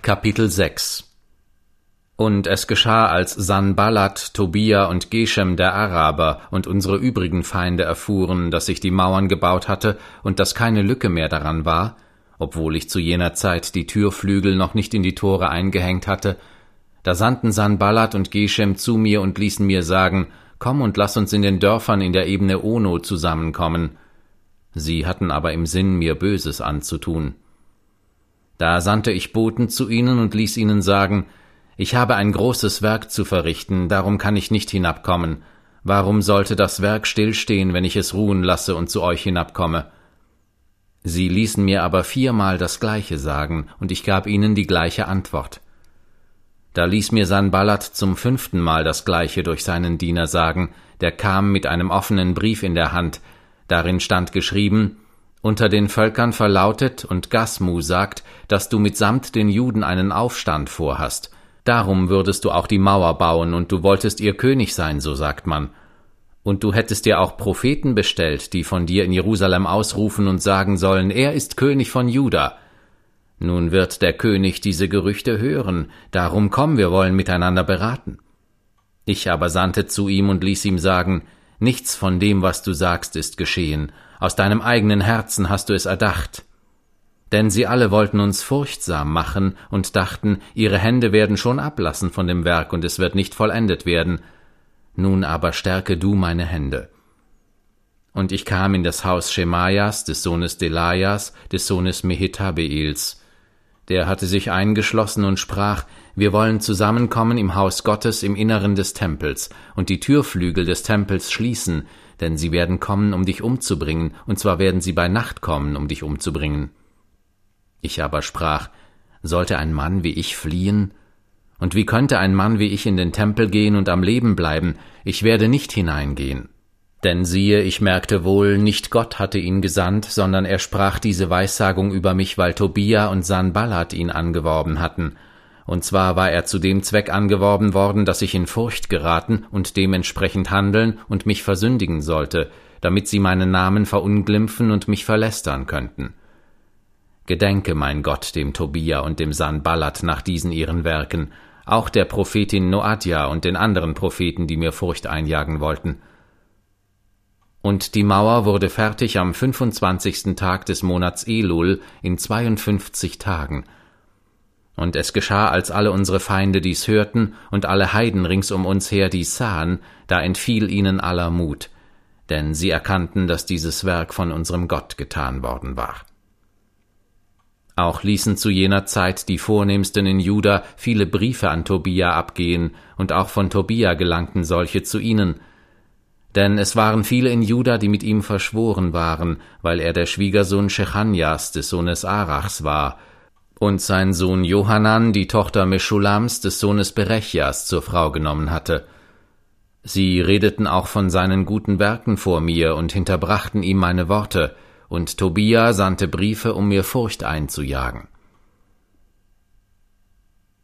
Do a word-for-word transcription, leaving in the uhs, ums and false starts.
Kapitel sechs. Und es geschah, als Sanballat, Tobia und Geshem der Araber und unsere übrigen Feinde erfuhren, dass ich die Mauern gebaut hatte und dass keine Lücke mehr daran war, obwohl ich zu jener Zeit die Türflügel noch nicht in die Tore eingehängt hatte, da sandten Sanballat und Geshem zu mir und ließen mir sagen, »Komm und lass uns in den Dörfern in der Ebene Ono zusammenkommen.« Sie hatten aber im Sinn, mir Böses anzutun. Da sandte ich Boten zu ihnen und ließ ihnen sagen, »Ich habe ein großes Werk zu verrichten, darum kann ich nicht hinabkommen. Warum sollte das Werk stillstehen, wenn ich es ruhen lasse und zu euch hinabkomme?« Sie ließen mir aber viermal das Gleiche sagen, und ich gab ihnen die gleiche Antwort. Da ließ mir Sanballat zum fünften Mal das Gleiche durch seinen Diener sagen, der kam mit einem offenen Brief in der Hand, darin stand geschrieben, »Unter den Völkern verlautet und Gasmu sagt, dass du mitsamt den Juden einen Aufstand vorhast. Darum würdest du auch die Mauer bauen, und du wolltest ihr König sein, so sagt man. Und du hättest dir auch Propheten bestellt, die von dir in Jerusalem ausrufen und sagen sollen, er ist König von Juda. Nun wird der König diese Gerüchte hören, darum komm, wir wollen miteinander beraten. Ich aber sandte zu ihm und ließ ihm sagen, nichts von dem, was du sagst, ist geschehen. Aus deinem eigenen Herzen hast du es erdacht. Denn sie alle wollten uns furchtsam machen und dachten, ihre Hände werden schon ablassen von dem Werk und es wird nicht vollendet werden. Nun aber stärke du meine Hände. Und ich kam in das Haus Schemaias, des Sohnes Delajas, des Sohnes Mehetabeels. Der hatte sich eingeschlossen und sprach, wir wollen zusammenkommen im Haus Gottes im Inneren des Tempels und die Türflügel des Tempels schließen, denn sie werden kommen, um dich umzubringen, und zwar werden sie bei Nacht kommen, um dich umzubringen. Ich aber sprach, sollte ein Mann wie ich fliehen? Und wie könnte ein Mann wie ich in den Tempel gehen und am Leben bleiben? Ich werde nicht hineingehen. Denn siehe, ich merkte wohl, nicht Gott hatte ihn gesandt, sondern er sprach diese Weissagung über mich, weil Tobia und Sanballat ihn angeworben hatten. Und zwar war er zu dem Zweck angeworben worden, dass ich in Furcht geraten und dementsprechend handeln und mich versündigen sollte, damit sie meinen Namen verunglimpfen und mich verlästern könnten. Gedenke, mein Gott, dem Tobia und dem Sanballat nach diesen ihren Werken, auch der Prophetin Noadja und den anderen Propheten, die mir Furcht einjagen wollten. Und die Mauer wurde fertig am fünfundzwanzigsten Tag des Monats Elul in zweiundfünfzig Tagen. Und es geschah, als alle unsere Feinde dies hörten und alle Heiden rings um uns her dies sahen, da entfiel ihnen aller Mut, denn sie erkannten, dass dieses Werk von unserem Gott getan worden war. Auch ließen zu jener Zeit die Vornehmsten in Juda viele Briefe an Tobia abgehen, und auch von Tobia gelangten solche zu ihnen. Denn es waren viele in Juda, die mit ihm verschworen waren, weil er der Schwiegersohn Schechanjas des Sohnes Arachs war, und sein Sohn Johanan die Tochter Meschulams des Sohnes Berechjas zur Frau genommen hatte. Sie redeten auch von seinen guten Werken vor mir und hinterbrachten ihm meine Worte, und Tobia sandte Briefe, um mir Furcht einzujagen.